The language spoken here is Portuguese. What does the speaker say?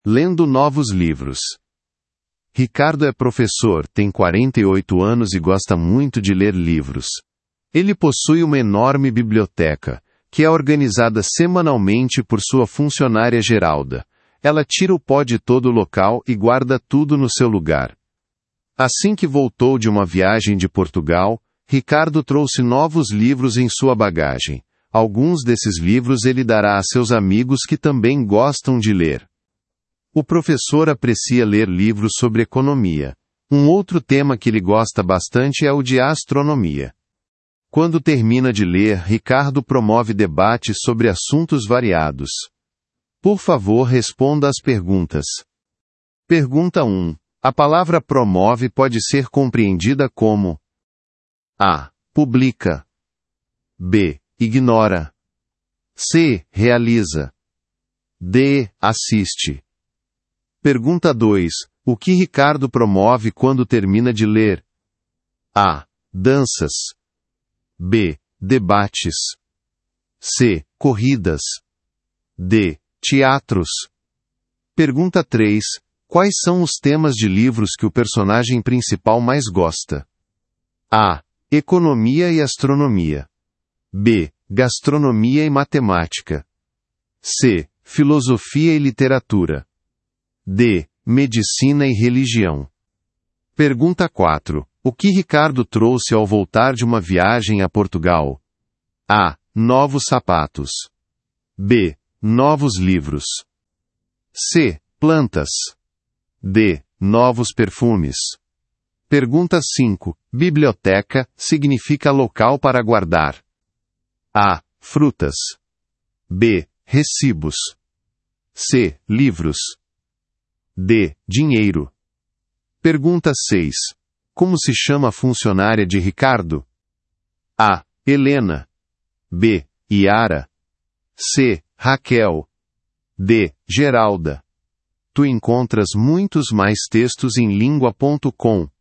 Lendo novos livros. Ricardo é professor, tem 48 anos e gosta muito de ler livros. Ele possui uma enorme biblioteca, que é organizada semanalmente por sua funcionária Geralda. Ela tira o pó de todo o local e guarda tudo no seu lugar. Assim que voltou de uma viagem de Portugal, Ricardo trouxe novos livros em sua bagagem. Alguns desses livros ele dará a seus amigos que também gostam de ler. O professor aprecia ler livros sobre economia. Um outro tema que ele gosta bastante é o de astronomia. Quando termina de ler, Ricardo promove debates sobre assuntos variados. Por favor, responda às perguntas. Pergunta 1. A palavra promove pode ser compreendida como: A. Publica. B. Ignora. C. Realiza. D. Assiste. Pergunta 2. O que Ricardo promove quando termina de ler? A. Danças. B. Debates. C. Corridas. D. Teatros. Pergunta 3. Quais são os temas de livros que o personagem principal mais gosta? A. Economia e astronomia. B. Gastronomia e matemática. C. Filosofia e literatura. D. Medicina e religião. Pergunta 4. O que Ricardo trouxe ao voltar de uma viagem a Portugal? A. Novos sapatos. B. Novos livros. C. Plantas. D. Novos perfumes. Pergunta 5. Biblioteca significa local para guardar. A. Frutas. B. Recibos. C. Livros. D. Dinheiro. Pergunta 6. Como se chama a funcionária de Ricardo? A. Helena. B. Yara. C. Raquel. D. Geralda. Tu encontras muitos mais textos em língua.com.